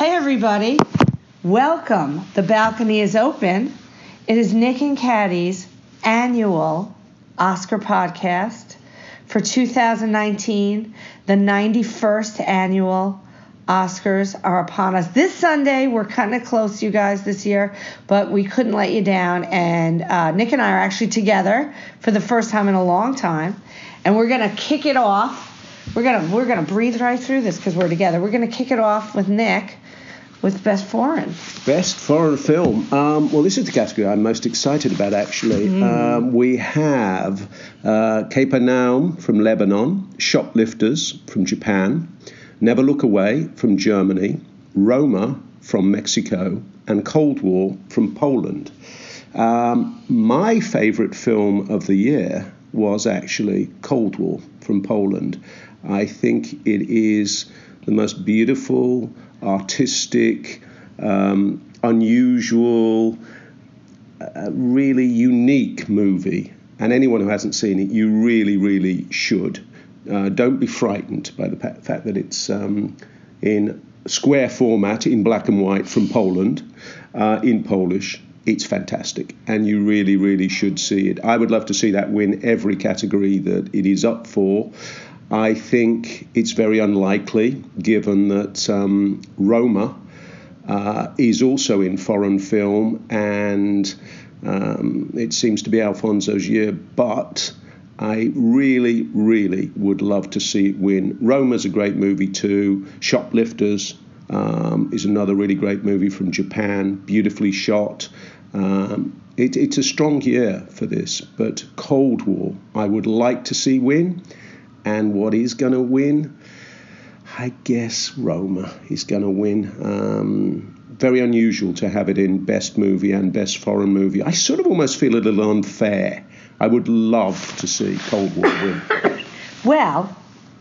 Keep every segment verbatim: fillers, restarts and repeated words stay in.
Hey everybody, welcome. The balcony is open. It is Nick and Caddy's annual Oscar podcast for two thousand nineteen. The ninety-first annual Oscars are upon us. This Sunday, we're cutting it close, you guys, this year, but we couldn't let you down. And uh, Nick and I are actually together for the first time in a long time, and we're gonna kick it off. We're gonna we're gonna breathe right through this because we're together. We're gonna kick it off with Nick with Best Foreign. Best Foreign Film. Um, well, this is the category I'm most excited about, actually. Mm. Um, we have uh, Capernaum from Lebanon, Shoplifters from Japan, Never Look Away from Germany, Roma from Mexico, and Cold War from Poland. Um, my favourite film of the year was actually Cold War from Poland. I think it is the most beautiful, artistic, um, unusual, uh, really unique movie. And anyone who hasn't seen it, you really, really should. Uh, don't be frightened by the pa- fact that it's um, in square format, in black and white from Poland, uh, in Polish. It's fantastic, and you really, really should see it. I would love to see that win every category that it is up for. I think it's very unlikely, given that um, Roma uh, is also in foreign film, and um, it seems to be Alfonso's year, but I really, really would love to see it win. Roma's a great movie too. Shoplifters um, is another really great movie from Japan, beautifully shot. Um, it, it's a strong year for this, but Cold War I would like to see win. And what is going to win? I guess Roma is going to win. Um, very unusual to have it in Best Movie and Best Foreign Movie. I sort of almost feel a little unfair. I would love to see Cold War win. Well,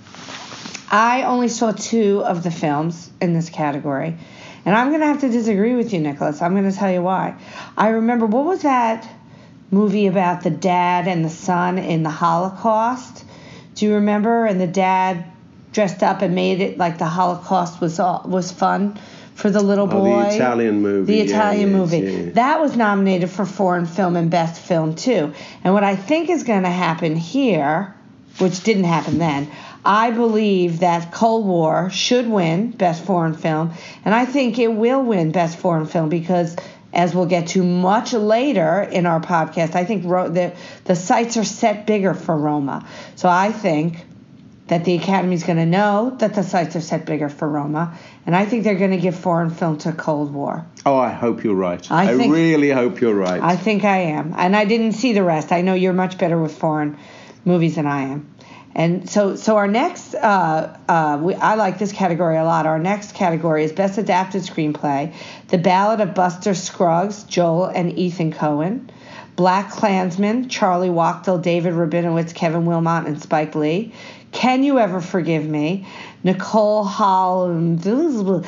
I only saw two of the films in this category. And I'm going to have to disagree with you, Nicholas. I'm going to tell you why. I remember, what was that movie about the dad and the son in the Holocaust? Do you remember? And the dad dressed up and made it like the Holocaust was all, was fun for the little boy. Oh, the Italian movie. The Italian yeah, movie. Yeah, yeah. That was nominated for foreign film and best film too. And what I think is going to happen here, which didn't happen then, I believe that Cold War should win best foreign film, and I think it will win best foreign film because, as we'll get to much later in our podcast, I think Ro- the, the sights are set bigger for Roma. So I think that the Academy's going to know that the sights are set bigger for Roma, and I think they're going to give foreign film to Cold War. Oh, I hope you're right. I, I think, really hope you're right. I think I am. And I didn't see the rest. I know you're much better with foreign movies than I am. And so so our next, uh, uh, we, I like this category a lot. Our next category is Best Adapted Screenplay, The Ballad of Buster Scruggs, Joel and Ethan Coen, Black Klansman, Charlie Wachtel, David Rabinowitz, Kevin Willmott, and Spike Lee, Can You Ever Forgive Me, Nicole Hall, Nicole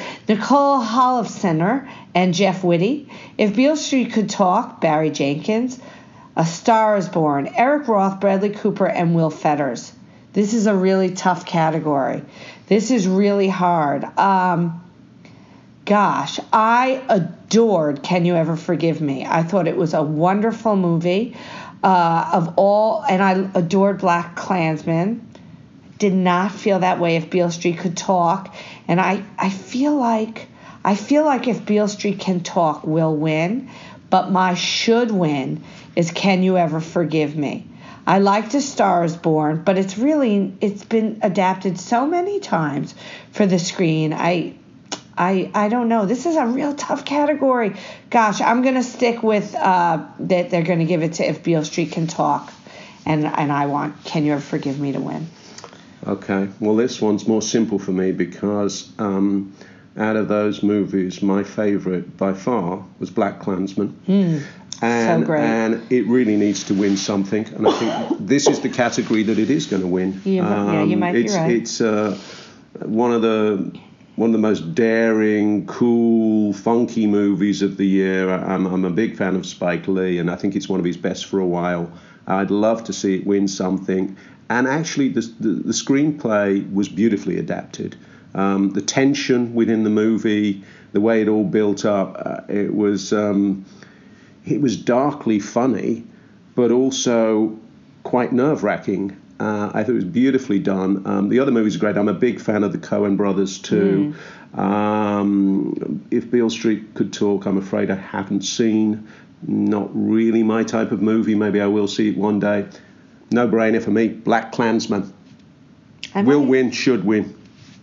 Holofcener and Jeff Whitty, If Beale Street Could Talk, Barry Jenkins, A Star Is Born, Eric Roth, Bradley Cooper, and Will Fetters. This is a really tough category. This is really hard. Um, gosh, I adored Can You Ever Forgive Me? I thought it was a wonderful movie. Uh, of all, and I adored Black Klansman. Did not feel that way if Beale Street Could Talk. And I, I feel like I feel like If Beale Street Can Talk will win, but my should win is Can You Ever Forgive Me? I liked A Star Is Born, but it's really, it's been adapted so many times for the screen. I I I don't know. This is a real tough category. Gosh, I'm going to stick with uh, that they're going to give it to If Beale Street Can Talk, and, and I want Can You Ever Forgive Me to win. Okay, well, this one's more simple for me because um, out of those movies, my favourite by far was Black Klansman. Mm. And, so great. and it really needs to win something. And I think this is the category that it is going to win. You, um, yeah, you might it's, be right. It's uh, one of the one of the most daring, cool, funky movies of the year. I'm, I'm a big fan of Spike Lee, and I think it's one of his best for a while. I'd love to see it win something. And actually, the, the, the screenplay was beautifully adapted. Um, the tension within the movie, the way it all built up, uh, it was um, it was darkly funny, but also quite nerve-wracking. Uh, I thought it was beautifully done. Um, the other movies are great. I'm a big fan of the Coen brothers too. Mm. Um, if Beale Street Could Talk, I'm afraid I haven't seen. Not really my type of movie. Maybe I will see it one day. No brainer for me. Black Klansman. I will might... win, should win.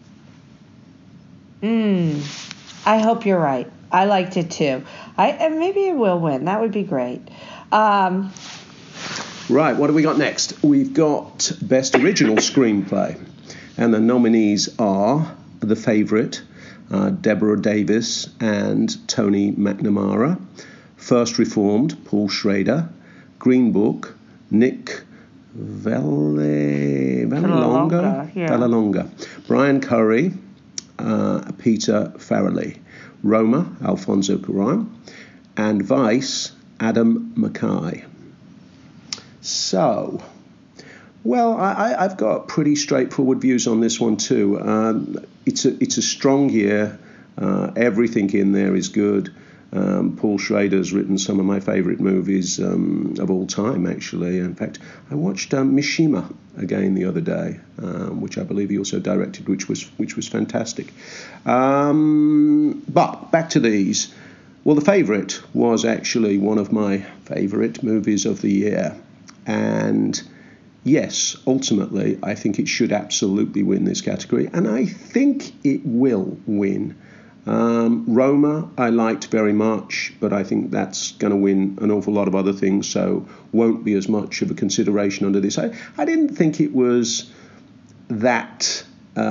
Mm, I hope you're right. I liked it too. I and maybe it will win. That would be great. Um, right, what do we got next? We've got Best Original Screenplay. And the nominees are The Favourite, uh, Deborah Davis and Tony McNamara. First Reformed, Paul Schrader. Green Book, Nick Vallelonga. Vallelonga, yeah. Vallelonga. Brian Curry, uh, Peter Farrelly. Roma, Alfonso Cuarón. And Vice, Adam McKay. So, well, I, I've got pretty straightforward views on this one too. Um, it's a it's a strong year. Uh, everything in there is good. Um, Paul Schrader's written some of my favourite movies um, of all time, actually. In fact, I watched um, Mishima again the other day, um, which I believe he also directed, which was which was fantastic. Um, but back to these. Well, The Favourite was actually one of my favourite movies of the year. And yes, ultimately, I think it should absolutely win this category. And I think it will win. Um, Roma, I liked very much, but I think that's going to win an awful lot of other things, so won't be as much of a consideration under this. I, I didn't think it was that...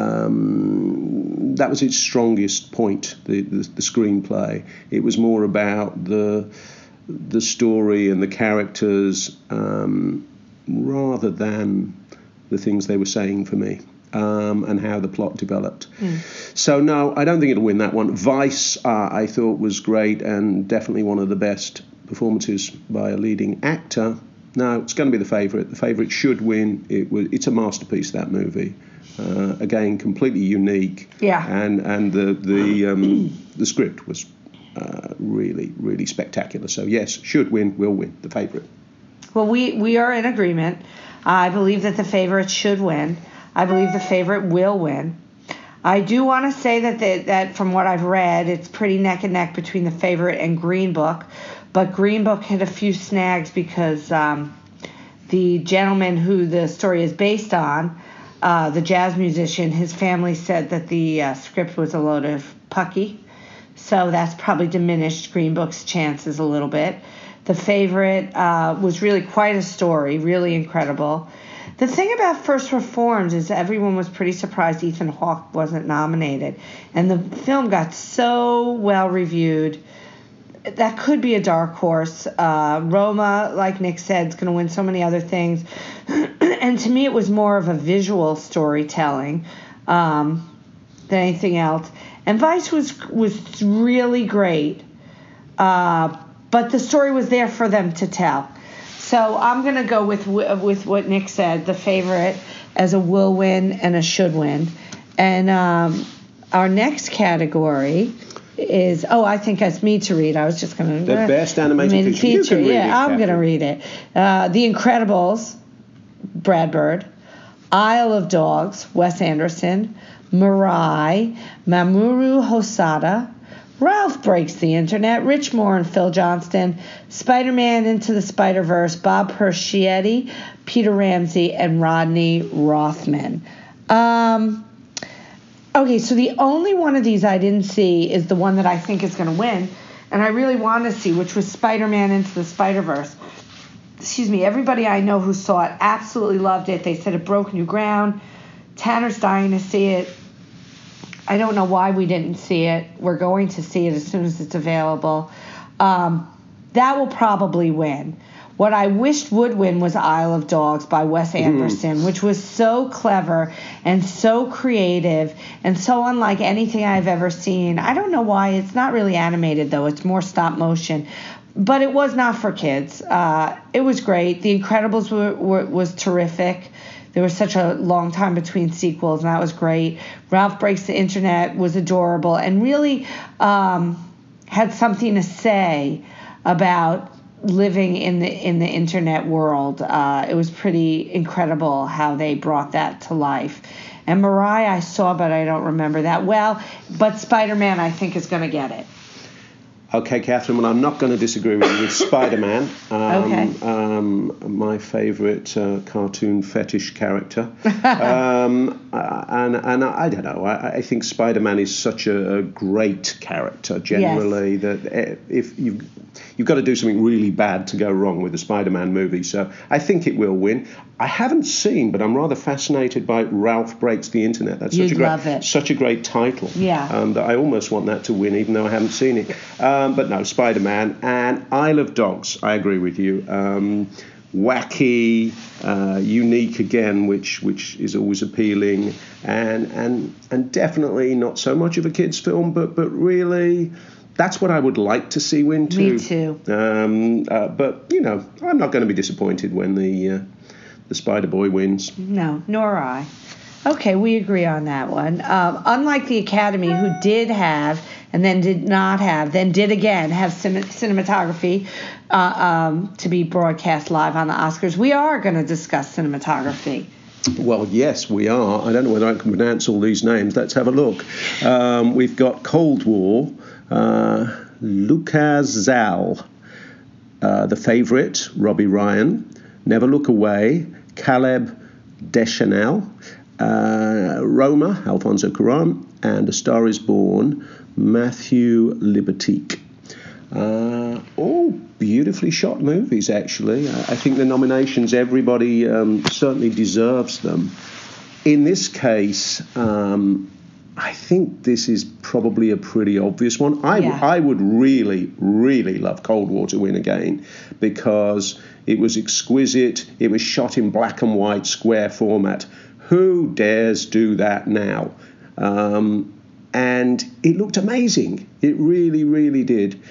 Um, that was its strongest point, the, the, the screenplay. It was more about the the story and the characters um, rather than the things they were saying for me um, and how the plot developed. Mm. So, no, I don't think it'll win that one. Vice, uh, I thought, was great and definitely one of the best performances by a leading actor. No, it's going to be The Favourite. The Favourite should win. It was, it's a masterpiece, that movie. Uh, again, completely unique. Yeah. And and the the um, the script was uh, really really spectacular. So yes, should win, will win. The Favourite. Well, we we are in agreement. I believe that The Favourite should win. I believe The Favourite will win. I do want to say that the, that from what I've read, it's pretty neck and neck between The Favourite and Green Book, but Green Book hit a few snags because um, the gentleman who the story is based on. Uh, the jazz musician, his family said that the uh, script was a load of pucky, so that's probably diminished Green Book's chances a little bit. The Favourite uh, was really quite a story, really incredible. The thing about First Reformed is everyone was pretty surprised Ethan Hawke wasn't nominated, and the film got so well reviewed. That could be a dark horse. Uh, Roma, like Nick said, is going to win so many other things. And to me, it was more of a visual storytelling um, than anything else. And Vice was was really great. Uh, but the story was there for them to tell. So I'm going to go with with what Nick said, The Favourite as a will win and a should win. And um, our next category... is oh I think that's me to read. I was just going to the uh, best animated feature. feature. You can read yeah, it, I'm going to read it. Uh, The Incredibles, Brad Bird. Isle of Dogs, Wes Anderson. Mirai, Mamoru Hosoda. Ralph Breaks the Internet, Rich Moore and Phil Johnston. Spider-Man Into the Spider-Verse, Bob Persichetti, Peter Ramsey, and Rodney Rothman. Um. Okay, so the only one of these I didn't see is the one that I think is going to win, and I really want to see, which was Spider-Man Into the Spider-Verse. Excuse me, everybody I know who saw it absolutely loved it. They said it broke new ground. Tanner's dying to see it. I don't know why we didn't see it. We're going to see it as soon as it's available. Um, that will probably win. What I wished would win was Isle of Dogs by Wes Anderson, mm. which was so clever and so creative and so unlike anything I've ever seen. I don't know why. It's not really animated, though. It's more stop motion. But it was not for kids. Uh, it was great. The Incredibles were, were, was terrific. there was such a long time between sequels, and that was great. Ralph Breaks the Internet was adorable and really um, had something to say about living in the in the internet world. Uh, it was pretty incredible how they brought that to life. And Mariah I saw, but I don't remember that well. But Spider-Man, I think, is going to get it. Okay, Catherine, well, I'm not going to disagree with you with Spider-Man. Um, okay. Um, my favourite uh, cartoon fetish character. um, uh, and and I don't know, I, I think Spider-Man is such a, a great character, generally, yes. that if you've, you've got to do something really bad to go wrong with a Spider-Man movie. So I think it will win. I haven't seen, but I'm rather fascinated by Ralph Breaks the Internet. That's You'd such a great, love it. such a great title. Yeah. Um, that I almost want that to win, even though I haven't seen it. Um, but no, Spider-Man and Isle of Dogs. I agree with you. Um, wacky, uh, unique again, which which is always appealing, and and and definitely not so much of a kids' film, but but really. That's what I would like to see win too. Me too. Um, uh, but you know, I'm not going to be disappointed when the uh, the Spider-Boy wins. No, nor I. Okay, we agree on that one. Um, unlike the Academy, who did have and then did not have, then did again have cin- cinematography uh, um, to be broadcast live on the Oscars, we are going to discuss cinematography. Well, yes, we are. I don't know whether I can pronounce all these names. Let's have a look. Um, we've got Cold War, uh, Lucas Zal, uh, The Favourite, Robbie Ryan, Never Look Away, Caleb Deschanel, uh, Roma, Alfonso Cuarón, and A Star Is Born, Matthew Libatique. Uh, all beautifully shot movies, actually. I, I think the nominations, everybody um, certainly deserves them. In this case, um, I think this is probably a pretty obvious one. I, yeah. I would really, really love Cold War to win again because it was exquisite. It was shot in black and white square format. Who dares do that now? Um, and it looked amazing. It really, really did.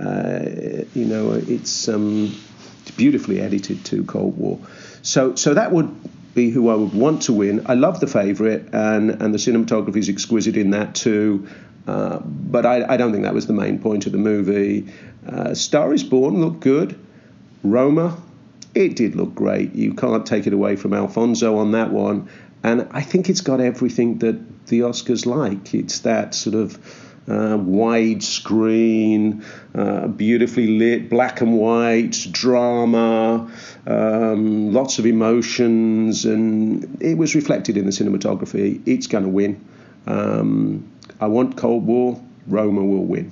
Uh, you know, it's, um, it's beautifully edited too, Cold War. So, so that would be who I would want to win. I love The Favourite, and, and the cinematography is exquisite in that too. Uh, but I, I don't think that was the main point of the movie. Uh, Star Is Born looked good. Roma, it did look great. You can't take it away from Alfonso on that one. And I think it's got everything that the Oscars like. It's that sort of Uh, widescreen, uh, beautifully lit, black and white, drama, um, lots of emotions, and it was reflected in the cinematography. It's going to win. Um, I want Cold War. Roma will win.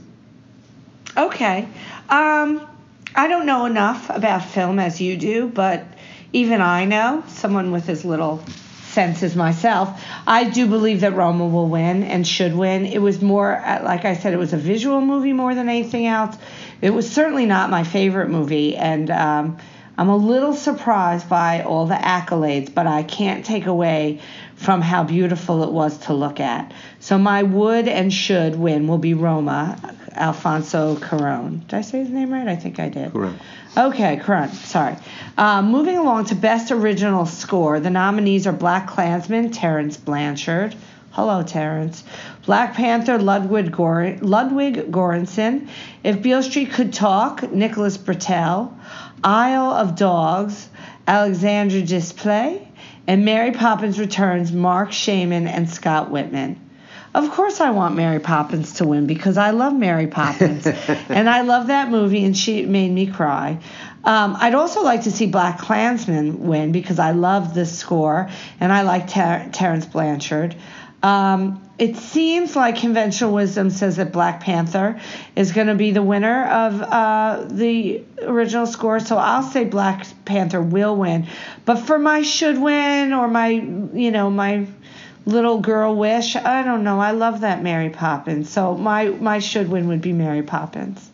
Okay. Um, I don't know enough about film as you do, but even I know, someone with as little sense as myself, I do believe that Roma will win and should win. It was more, like I said, it was a visual movie more than anything else. It was certainly not my favorite movie, and um, I'm a little surprised by all the accolades, but I can't take away from how beautiful it was to look at. So my would and should win will be Roma, Alfonso Cuarón. Did I say his name right? I think I did. Correct. Okay, Cuarón, sorry. Uh, moving along to Best Original Score, the nominees are Black Klansman, Terrence Blanchard. Hello, Terrence. Black Panther, Ludwig, Gor- Ludwig Göransson. If Beale Street Could Talk, Nicholas Britell. Isle of Dogs, Alexandre Desplat. And Mary Poppins Returns, Mark Shaman and Scott Whitman. Of course I want Mary Poppins to win because I love Mary Poppins. And I love that movie, and she made me cry. Um, I'd also like to see Black Klansman win because I love the score, and I like Ter- Terrence Blanchard. Um, it seems like conventional wisdom says that Black Panther is going to be the winner of uh, the original score, so I'll say Black Panther will win. But for my should win or my, you know, my little girl wish, I don't know. I love that Mary Poppins, so my, my should win would be Mary Poppins.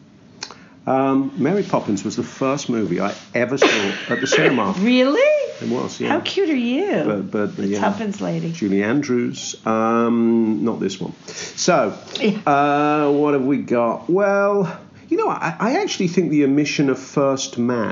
Um, Mary Poppins was the first movie I ever saw at the cinema. Really? It was, yeah. How cute are you? But, but the yeah, Tuppence lady. Julie Andrews. Um, not this one. So, uh, what have we got? Well, you know, I, I actually think the omission of First Man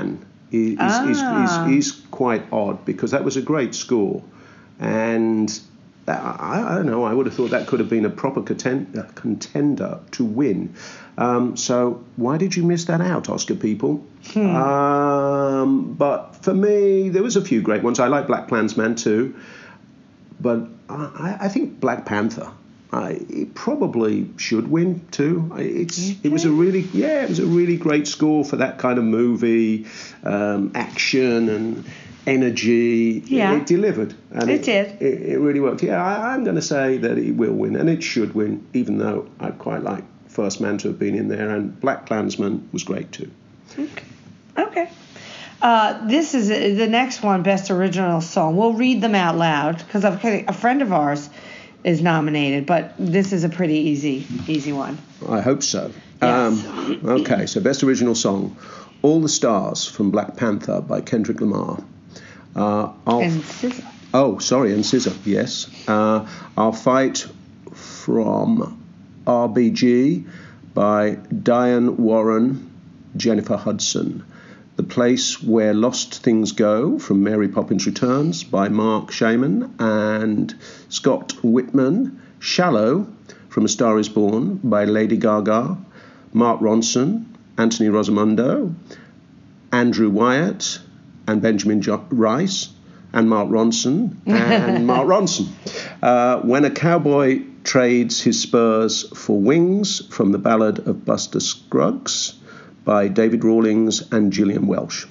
is, ah. is, is, is quite odd, because that was a great score. And that, I, I don't know, I would have thought that could have been a proper contender, contender to win. Um, so why did you miss that out, Oscar people? Hmm. Um, but for me, there was a few great ones. I like Black Klansman too. But I, I think Black Panther, I, it probably should win too. It's it was a really yeah, it was a really great score for that kind of movie, um, action and energy. Yeah, it, it delivered, and it, it did. It, it really worked. Yeah, I, I'm going to say that it will win, and it should win, even though I quite like First Man to have been in there, and Black Klansman was great too. Okay. Okay. Uh, this is uh, the next one, Best Original Song. We'll read them out loud because a friend of ours is nominated, but this is a pretty easy, easy one. I hope so. Yes. Um, okay, so Best Original Song, All the Stars from Black Panther by Kendrick Lamar. Uh, and S Z A. Oh, sorry, and S Z A, yes. Uh, I'll Fight from R B G by Diane Warren, Jennifer Hudson. The Place Where Lost Things Go from Mary Poppins Returns by Mark Shaman and Scott Whitman. Shallow from A Star Is Born by Lady Gaga, Mark Ronson, Anthony Rosamondo, Andrew Wyatt and Benjamin jo- Rice and Mark Ronson and Mark Ronson. Uh, When a Cowboy Trades His Spurs for Wings from The Ballad of Buster Scruggs by David Rawlings and Gillian Welsh.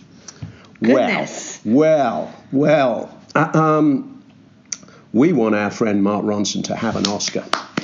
Goodness. Well, well, well. Uh, um, we want our friend Mark Ronson to have an Oscar.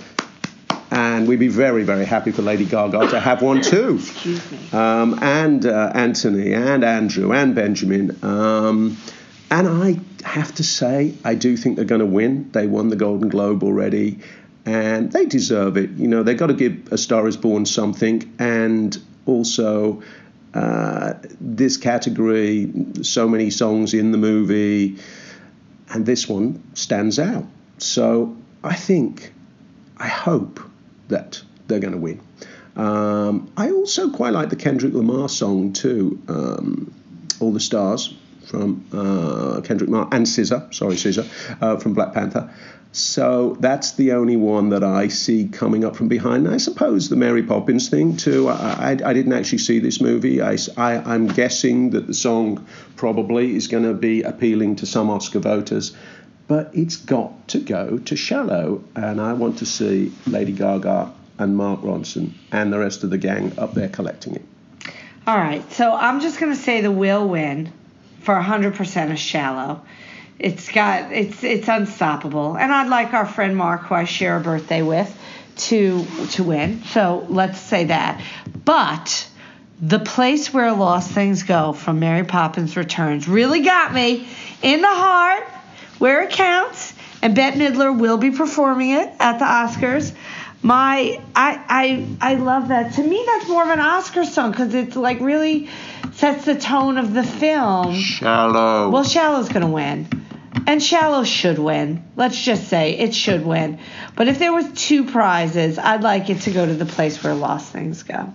And we'd be very, very happy for Lady Gaga to have one too. Excuse me. Um, and uh, Anthony and Andrew and Benjamin. Um, and I have to say, I do think they're going to win. They won the Golden Globe already. And they deserve it. You know, they've got to give A Star Is Born something. And also, uh, this category, so many songs in the movie, and this one stands out. So I think, I hope that they're going to win. Um, I also quite like the Kendrick Lamar song too, um, All the Stars from uh, Kendrick Lamar, and S Z A, sorry S Z A, uh, from Black Panther. So that's the only one that I see coming up from behind. I suppose the Mary Poppins thing too. I, I, I didn't actually see this movie. I, I, I'm guessing that the song probably is going to be appealing to some Oscar voters. But it's got to go to Shallow. And I want to see Lady Gaga and Mark Ronson and the rest of the gang up there collecting it. All right. So I'm just going to say the will win for one hundred percent of Shallow. It's got it's it's unstoppable, and I'd like our friend Mark, who I share a birthday with, to to win. So let's say that. But The Place Where Lost Things Go from Mary Poppins Returns really got me in the heart, where it counts. And Bette Midler will be performing it at the Oscars. My I I I love that. To me, that's more of an Oscar song because it's like really sets the tone of the film. Shallow. Well, Shallow's gonna win. And Shallow should win. Let's just say it should win. But if there was two prizes, I'd like it to go to The Place Where Lost Things Go.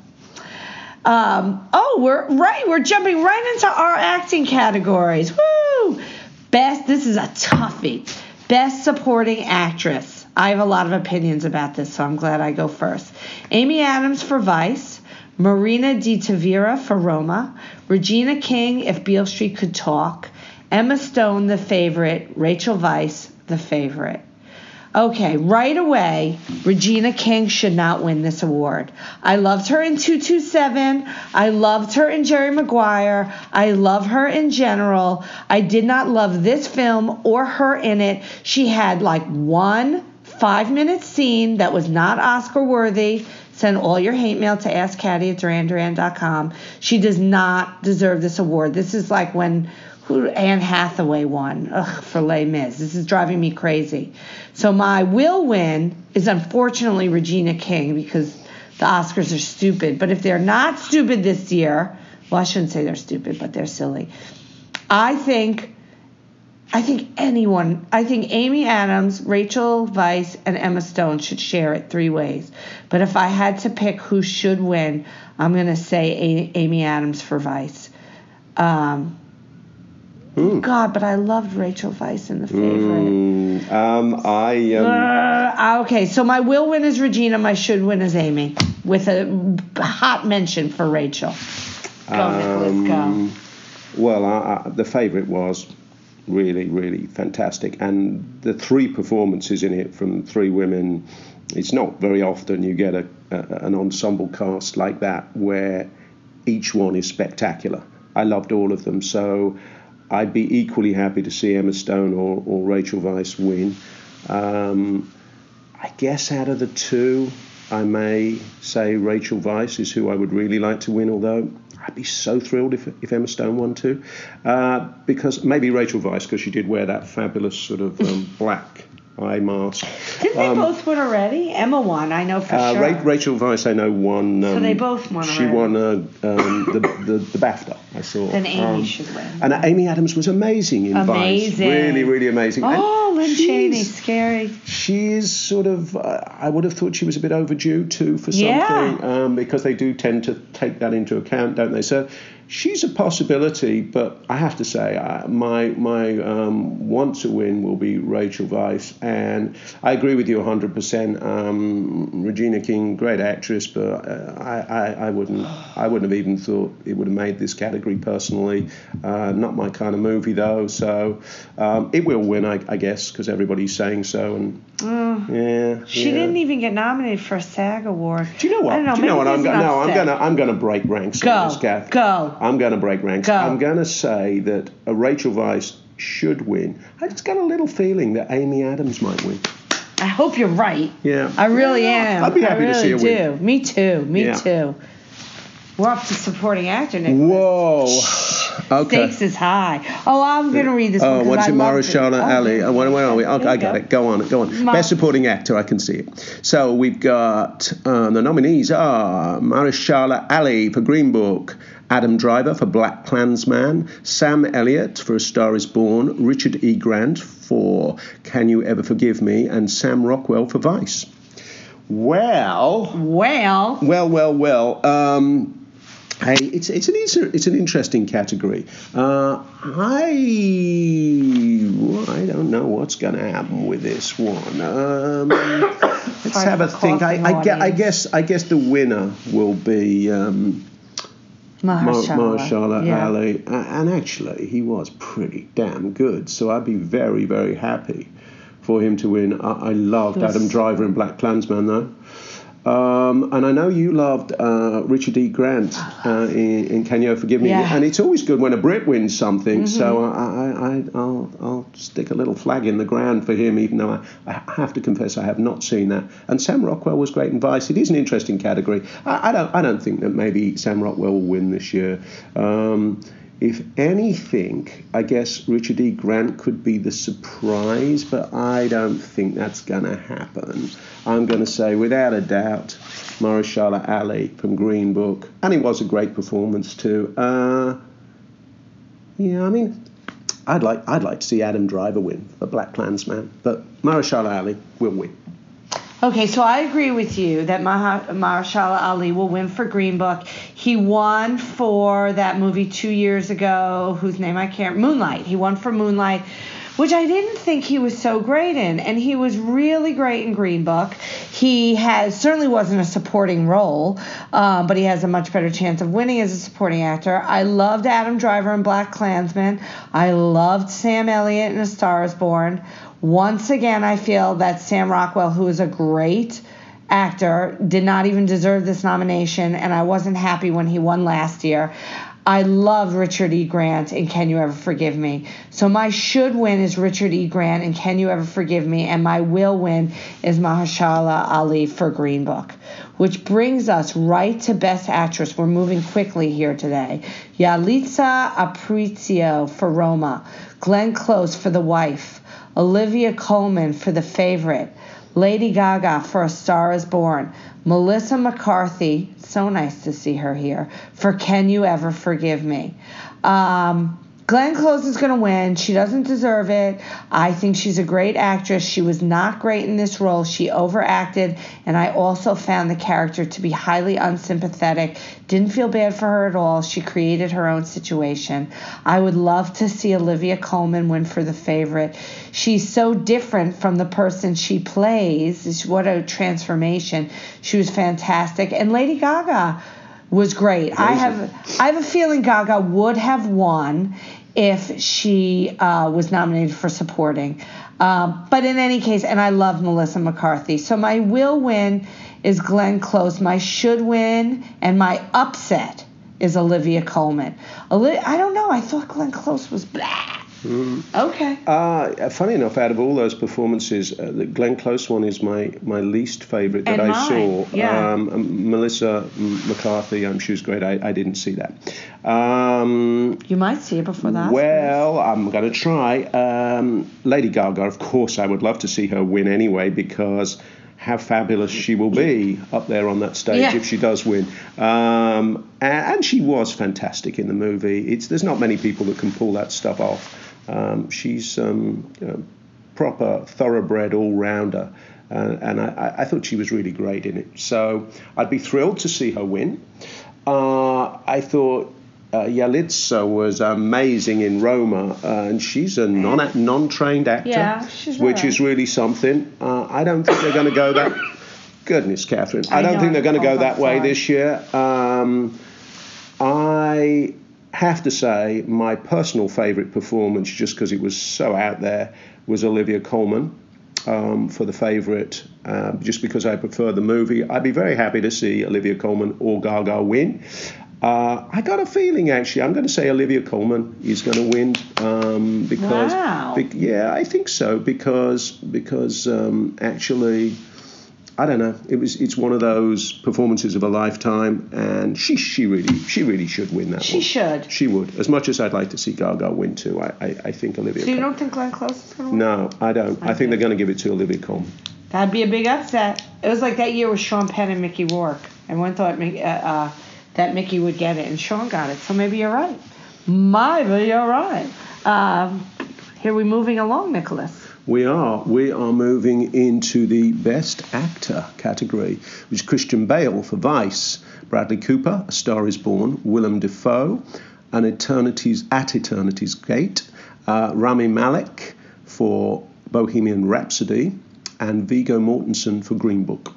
Um, oh, we're right. We're jumping right into our acting categories. Woo! Best. This is a toughie. Best Supporting Actress. I have a lot of opinions about this, so I'm glad I go first. Amy Adams for Vice. Marina Di Tavira for Roma. Regina King, If Beale Street Could Talk. Emma Stone, The Favorite. Rachel Weisz, The Favorite. Okay, right away, Regina King should not win this award. I loved her in two two seven. I loved her in Jerry Maguire. I love her in general. I did not love this film or her in it. She had like one five-minute scene that was not Oscar-worthy. Send all your hate mail to ask Caddy at Duran Duran dot com. She does not deserve this award. This is like when who, Anne Hathaway won ugh, for Les Mis. This is driving me crazy. So my will win is unfortunately Regina King because the Oscars are stupid. But if they're not stupid this year, well, I shouldn't say they're stupid, but they're silly. I think I think anyone, I think Amy Adams, Rachel Weisz, and Emma Stone should share it three ways. But if I had to pick who should win, I'm going to say A- Amy Adams for Vice. Um, Mm. God, but I loved Rachel Weisz in The Favorite. Mm, um, I um, Uh, okay, so my will win is Regina, my should win is Amy, with a hot mention for Rachel. Go, Nicholas, go. um, well, I, I, The Favourite was really, really fantastic, and the three performances in it from three women. It's not very often you get a, a an ensemble cast like that where each one is spectacular. I loved all of them, so I'd be equally happy to see Emma Stone or, or Rachel Weisz win. Um, I guess out of the two, I may say Rachel Weisz is who I would really like to win, although I'd be so thrilled if, if Emma Stone won too. Uh, because maybe Rachel Weisz, because she did wear that fabulous sort of um, black eye mask. Didn't they Um, both win already? Emma won, I know for uh, sure. Ra- Rachel Weisz, I know, won. Um, So they both won She already. won uh, um, the, the the BAFTA. I saw. Then Amy Um, should win. And uh, Amy Adams was amazing in Vice. Amazing. Really, really amazing. Oh, And Lynn she's- Cheney, scary. She is sort of. Uh, I would have thought she was a bit overdue too for Yeah. something, um, because they do tend to take that into account, don't they? So she's a possibility, but I have to say, uh, my my um, want to win will be Rachel Weisz, and I agree with you one hundred percent. Um, Regina King, great actress, but uh, I, I I wouldn't I wouldn't have even thought it would have made this category personally. Uh, not my kind of movie though, so um, it will win, I, I guess, because everybody's saying so, and Oh, yeah. she yeah. didn't even get nominated for a SAG award. Do you know what? I don't know, Do you know what? maybe I'm there's gonna no, enough I'm SAG. gonna I'm gonna break ranks Go, on this, Kath. go. I'm gonna break ranks. Go. I'm gonna say that a Rachel Weisz should win. I just got a little feeling that Amy Adams might win. I hope you're right. Yeah. I really Yeah, am. I'd be happy I to really see her do. win. Me too. Me Yeah. too. We're up to supporting actor, Nicholas. Whoa. Okay. Stakes is high. Oh, I'm going to read this Oh, one. 'cause what's I it, loved Mahershala Oh, Ali? yeah. Oh, where, where are we? Okay, There I you got go. it. Go on, go on. Ma- Best Supporting Actor, I can see it. So we've got um, the nominees are Mahershala Ali for Green Book, Adam Driver for Black Klansman, Sam Elliott for A Star Is Born, Richard E. Grant for Can You Ever Forgive Me, and Sam Rockwell for Vice. Well, Well, well, well, well. Um, hey, it's it's an inter- it's an interesting category. Uh, I I don't know what's going to happen with this one. Um, let's Sorry have a for think. I, coughing, I, gue- I audience. guess I guess the winner will be um, Mar- Mahershala. Mahershala yeah. Ali, A- and actually he was pretty damn good. So I'd be very very happy for him to win. I, I loved He was- Adam Driver in Black Klansman though. Um, and I know you loved uh, Richard E. Grant uh, in, in Can You Forgive Me? Yeah. And it's always good when a Brit wins something. Mm-hmm. So I, I, I, I'll, I'll stick a little flag in the ground for him, even though I, I have to confess I have not seen that. And Sam Rockwell was great in Vice. It is an interesting category. I, I don't, I don't think that maybe Sam Rockwell will win this year. Um, If anything, I guess Richard E. Grant could be the surprise, but I don't think that's going to happen. I'm going to say, without a doubt, Mahershala Ali from Green Book. And it was a great performance too. Uh, yeah, I mean, I'd like I'd like to see Adam Driver win for Black Klansman, but Mahershala Ali will win. Okay, so I agree with you that Mah- Mahershala Ali will win for Green Book. He won for that movie two years ago, whose name I can't, Moonlight. He won for Moonlight, which I didn't think he was so great in, and he was really great in Green Book. He has certainly wasn't a supporting role, um, but he has a much better chance of winning as a supporting actor. I loved Adam Driver in Black Klansman. I loved Sam Elliott in A Star Is Born. Once again, I feel that Sam Rockwell, who is a great actor, did not even deserve this nomination, and I wasn't happy when he won last year. I love Richard E. Grant in Can You Ever Forgive Me? So my should win is Richard E. Grant in Can You Ever Forgive Me? And my will win is Mahershala Ali for Green Book. Which brings us right to Best Actress. We're moving quickly here today. Yalitza Aparicio for Roma. Glenn Close for The Wife. Olivia Colman for The Favorite. Lady Gaga for A Star Is Born. Melissa McCarthy, so nice to see her here, for Can You Ever Forgive Me? Um, Glenn Close is going to win. She doesn't deserve it. I think she's a great actress. She was not great in this role. She overacted, and I also found the character to be highly unsympathetic. Didn't feel bad for her at all. She created her own situation. I would love to see Olivia Colman win for The Favorite. She's so different from the person she plays. What a transformation. She was fantastic. And Lady Gaga was great. I have I have a feeling Gaga would have won if she uh, was nominated for supporting. Um, but in any case, and I love Melissa McCarthy. So my will win is Glenn Close. My should win and my upset is Olivia Colman. Oli- I don't know. I thought Glenn Close was blah. Mm. Okay. Uh, funny enough, out of all those performances, uh, the Glenn Close one is my, my least favourite that and I mine. saw. Yeah. Um, um, Melissa McCarthy, um, she was great. I, I didn't see that. Um, you might see it before that. Well, I'm going to try. Um, Lady Gaga, of course, I would love to see her win anyway, because how fabulous she will be up there on that stage yeah. if she does win. Um, and, and she was fantastic in the movie. It's there's not many people that can pull that stuff off. Um, she's um, a proper thoroughbred all-rounder, uh, and I, I thought she was really great in it. So I'd be thrilled to see her win. Uh, I thought uh, Yalitza was amazing in Roma, uh, and she's a non non-trained actor, yeah, she's which right. is really something. Uh, I don't think they're going to go that. Goodness, Catherine, I, I don't know, think they're going to go that way sorry. this year. Um, I. have to say my personal favourite performance, just because it was so out there, was Olivia Colman um, for The Favourite, uh, just because I prefer the movie. I'd be very happy to see Olivia Colman or Gaga win. Uh, I got a feeling, actually, I'm going to say Olivia Colman is going to win um, because, wow. be, yeah, I think so, because because um, actually, I don't know. It was. It's one of those performances of a lifetime, and she she really she really should win that she one. She should. She would. As much as I'd like to see Gaga win too, I I, I think Olivia. So you Colman. don't think Glenn Close is going to win? No, I don't. I, I think they're going to give it to Olivia Colman. That'd be a big upset. It was like that year with Sean Penn and Mickey Rourke. Everyone thought uh, uh, that Mickey would get it, and Sean got it. So maybe you're right. Maybe you're right. Um, here we're moving along, Nicholas. We are. We are moving into the Best Actor category, which is Christian Bale for Vice, Bradley Cooper, A Star Is Born, Willem Dafoe, and Eternity's At Eternity's Gate, uh, Rami Malek for Bohemian Rhapsody, and Viggo Mortensen for Green Book.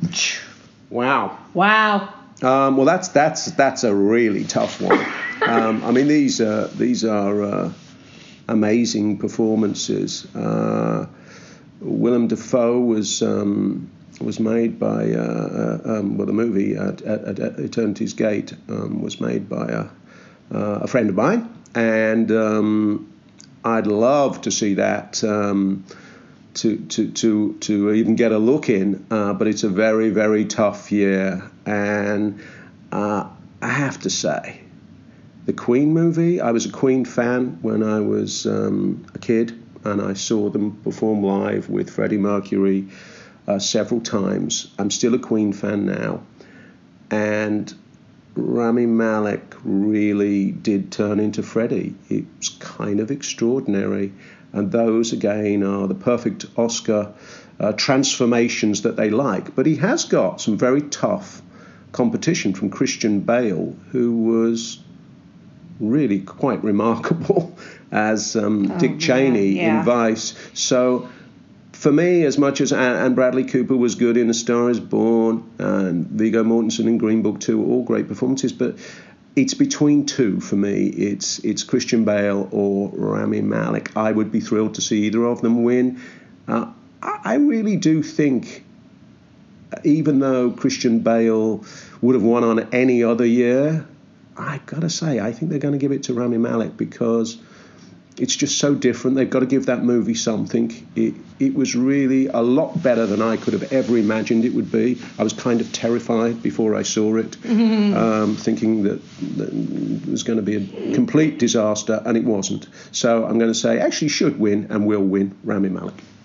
Wow. Wow. Um, well, that's that's that's a really tough one. Um, I mean, these are these are. Uh, amazing performances. Uh, Willem Dafoe was um, was made by uh, uh, um, well, the movie at, at, at Eternity's Gate um, was made by a, uh, a friend of mine, and um, I'd love to see that um, to to to to even get a look in. Uh, but it's a very very tough year, and uh, I have to say. The Queen movie, I was a Queen fan when I was um, a kid, and I saw them perform live with Freddie Mercury uh, several times. I'm still a Queen fan now. And Rami Malek really did turn into Freddie. It's kind of extraordinary. And those, again, are the perfect Oscar uh, transformations that they like. But he has got some very tough competition from Christian Bale, who was really quite remarkable as um, oh, Dick Cheney yeah. in Vice. So for me, as much as and Bradley Cooper was good in A Star Is Born, and Viggo Mortensen in Green Book two, all great performances, but it's between two for me. It's it's Christian Bale or Rami Malek. I would be thrilled to see either of them win. Uh, I really do think, even though Christian Bale would have won on any other year, I've got to say, I think they're going to give it to Rami Malek because it's just so different. They've got to give that movie something. It, it was really a lot better than I could have ever imagined it would be. I was kind of terrified before I saw it, mm-hmm. um, thinking that, that it was going to be a complete disaster, and it wasn't. So I'm going to say, actually should win and will win, Rami Malek.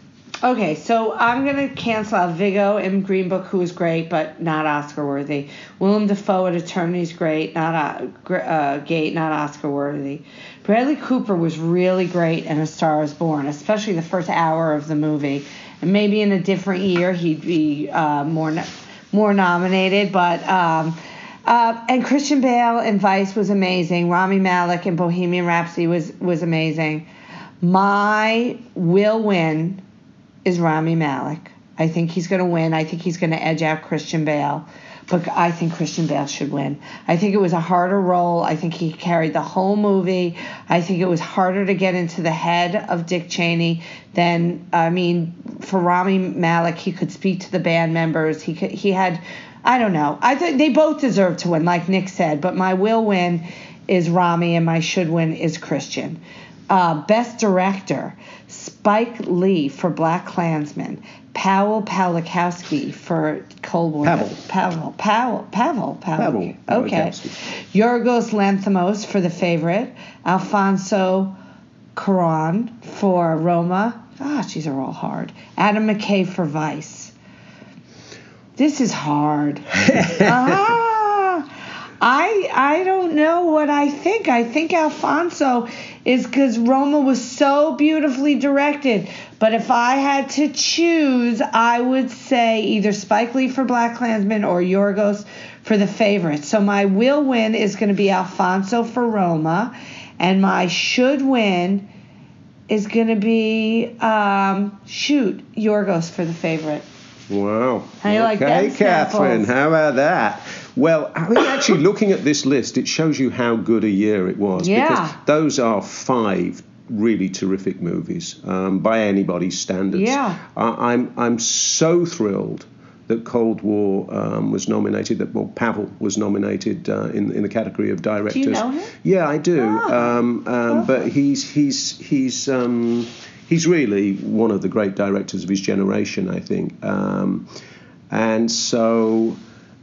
Okay, so I'm going to cancel out Viggo in Green Book, who was great, but not Oscar worthy. Willem Dafoe at Eternity's great, not uh, uh, Gate, not Oscar worthy. Bradley Cooper was really great in A Star Is Born, especially the first hour of the movie. And maybe in a different year he'd be uh, more more nominated, but um, uh, and Christian Bale in Vice was amazing. Rami Malek in Bohemian Rhapsody was was amazing. My will win is Rami Malek. I think he's going to win. I think he's going to edge out Christian Bale. But I think Christian Bale should win. I think it was a harder role. I think he carried the whole movie. I think it was harder to get into the head of Dick Cheney than, I mean, for Rami Malek, he could speak to the band members. He could, he had, I don't know. I think they both deserve to win, like Nick said. But my will win is Rami, and my should win is Christian. Uh, Best Director, Spike Lee for Black Klansman, Powell Pawlikowski for Cold War. Pavel. Pavel. Pavel. Pavel. Pavel. Okay. Yorgos Lanthimos for The Favorite, Alfonso Cuarón for Roma. Ah, these are all hard. Adam McKay for Vice. This is hard. ah. I I don't know what I think. I think Alfonso is because Roma was so beautifully directed. But if I had to choose, I would say either Spike Lee for Black Klansman or Yorgos for The Favorite. So my will win is going to be Alfonso for Roma, and my should win is going to be um, shoot Yorgos for The Favorite. Wow. How you like okay, that, Catherine, Snapples? how about that? Well, I mean, actually, looking at this list, it shows you how good a year it was. Yeah. Because those are five really terrific movies um, by anybody's standards. Yeah. I, I'm I'm so thrilled that Cold War um, was nominated, that well, Pavel was nominated uh, in in the category of directors. Do you know him? Yeah, I do. Oh. Um, um, but he's he's he's um, he's really one of the great directors of his generation, I think. Um, and so.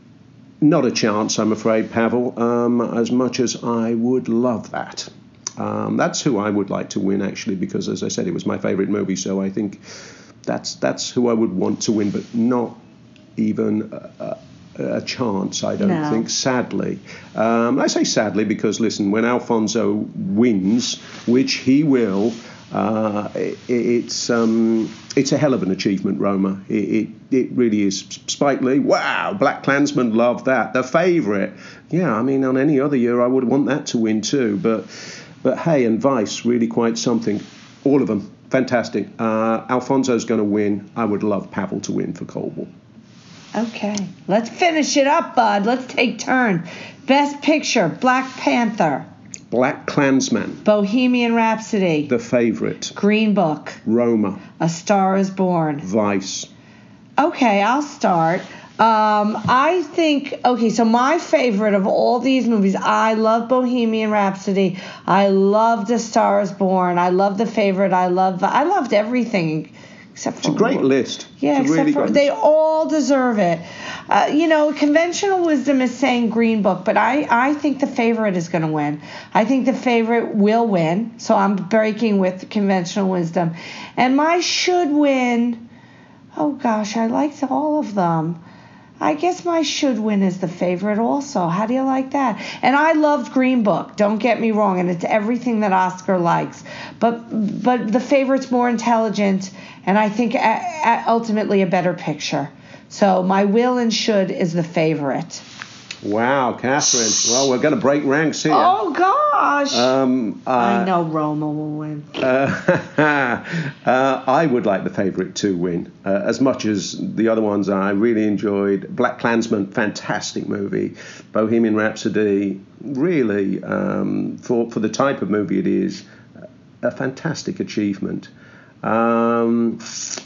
Not a chance, I'm afraid, Pavel, um, as much as I would love that. Um, that's who I would like to win, actually, because, as I said, it was my favourite movie, so I think that's that's who I would want to win, but not even a, a, a chance, I don't No. think, sadly. Um, I say sadly because, listen, when Alfonso wins, which he will, uh, it, it's um, it's a hell of an achievement, Roma. It, it it really is. Spike Lee, wow, Black Klansman, love that. The Favourite, yeah, I mean, on any other year I would want that to win too. But but hey, and Vice, really quite something. All of them, fantastic. Uh, Alfonso's going to win. I would love Pavel to win for Cold War. Okay, let's finish it up, bud. Let's take turn. Best Picture, Black Panther, Black Klansman, Bohemian Rhapsody, The Favourite, Green Book, Roma, A Star Is Born. Vice. Okay, I'll start. Um, I think, okay, so my favorite of all these movies, I love Bohemian Rhapsody. I loved A Star Is Born. I love The Favorite. I love, I loved everything except for. It's a great list. Yeah, it's a except really for great they list. all deserve it. Uh, you know, conventional wisdom is saying Green Book, but I, I think The Favorite is going to win. I think The Favorite will win, so I'm breaking with conventional wisdom. And my should win, oh gosh, I liked all of them. I guess my should win is The Favorite also. How do you like that? And I loved Green Book, don't get me wrong, and it's everything that Oscar likes. But but The Favorite's more intelligent, and I think a, a, ultimately a better picture. So my will and should is The Favorite. Wow, Catherine. Well, we're going to break ranks here. Oh, gosh. Um, uh, I know Roma will win. Uh, uh, I would like The Favourite to win. Uh, as much as the other ones I really enjoyed. Black Klansman, fantastic movie. Bohemian Rhapsody, really, um, for, for the type of movie it is, a fantastic achievement. Um,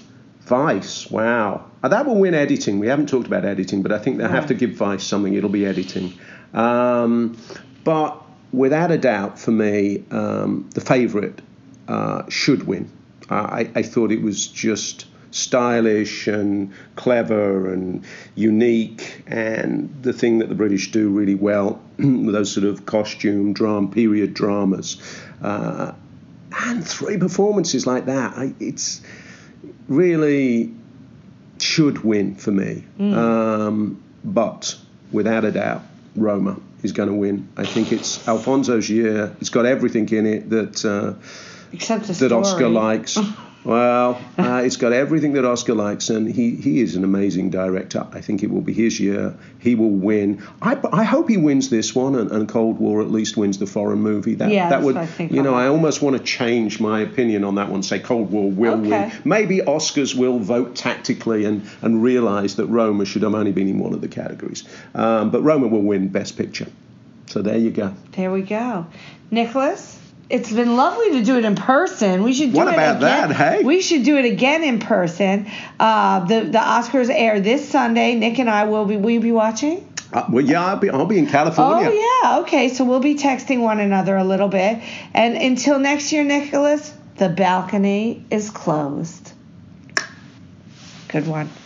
Vice, wow. Uh, that will win editing. We haven't talked about editing, but I think they have to give Vice something. It'll be editing. Um, but without a doubt, for me, um, The Favourite uh, should win. Uh, I, I thought it was just stylish and clever and unique, and the thing that the British do really well, with those sort of costume, drama, period dramas. Uh, and three performances like that, I, it's... really should win for me. Mm. Um, but without a doubt, Roma is going to win. I think it's Alfonso's year. It's got everything in it that uh, Except the that story. Oscar likes. Well, uh, it's got everything that Oscar likes, and he, he is an amazing director. I think it will be his year. He will win. I, I hope he wins this one, and, and Cold War at least wins the foreign movie. That, yeah, that that's would, what I think. you know, I almost want to change my opinion on that one. Say Cold War will okay. win. Maybe Oscars will vote tactically and, and realise that Roma should have only been in one of the categories. Um, but Roma will win Best Picture. So there you go. There we go. Nicholas? It's been lovely to do it in person. We should do what it about again. that, hey? We should do it again in person. Uh, the the Oscars air this Sunday. Nick and I will be. Will you be watching? Uh, well, yeah, I'll be. I'll be in California. Oh yeah. Okay. So we'll be texting one another a little bit. And until next year, Nicholas, the balcony is closed. Good one.